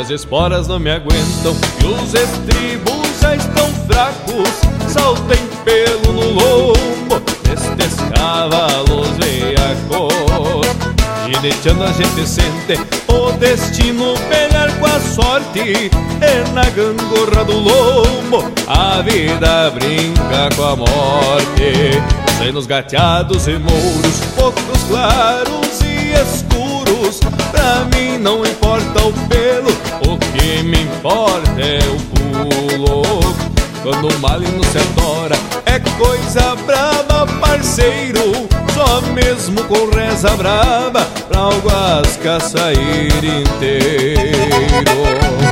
As esporas não me aguentam e os estribos já estão fracos. Saltem pelo no lombo destes cavalos veiacos. Gineteando a gente sente o destino pelear com a sorte. E na gangorra do lombo a vida brinca com a morte. Senos gateados e mouros, poucos claros e escuros. Pra mim não importa o pelo, o que me importa é o pulo. Quando o malino se adora é coisa brava, parceiro. Só mesmo com reza brava pra o guasca sair inteiro.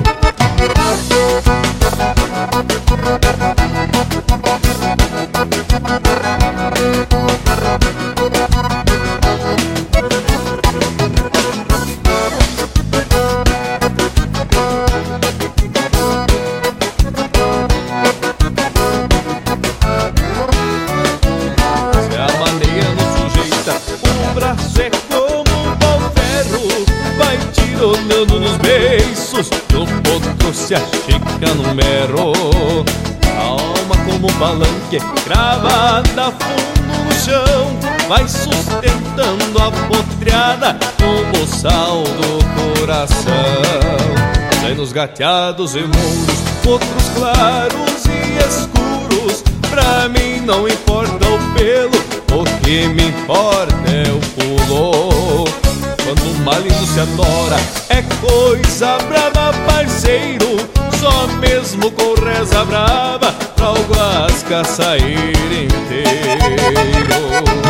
Olhando nos beiços, no potro se achica no mero. A alma como palanque, cravada fundo no chão, vai sustentando a potreada como sal do coração. Senos gateados e mouros, potros claros e escuros. Pra mim não importa o pelo, o que me importa é o pulo. Quando o malino se adora é coisa brava, parceiro. Só mesmo com reza brava pra o guasca sair inteiro.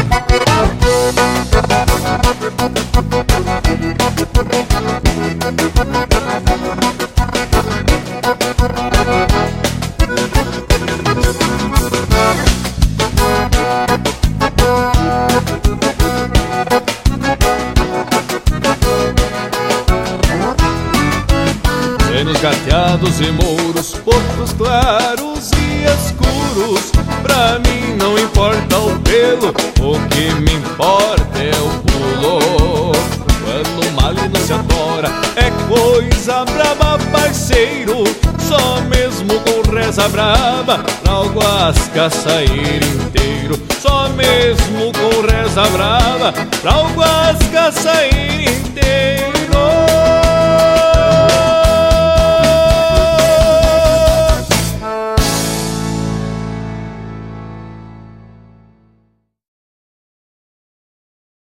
Senos gateados e mouros, potros claros e escuros. Pra mim não importa o pelo, o que me importa é o pulo. Quando o malino se adora é coisa brava, parceiro. Só mesmo com reza brava pra o guasca sair inteiro. Só mesmo com reza brava pra o guasca sair inteiro.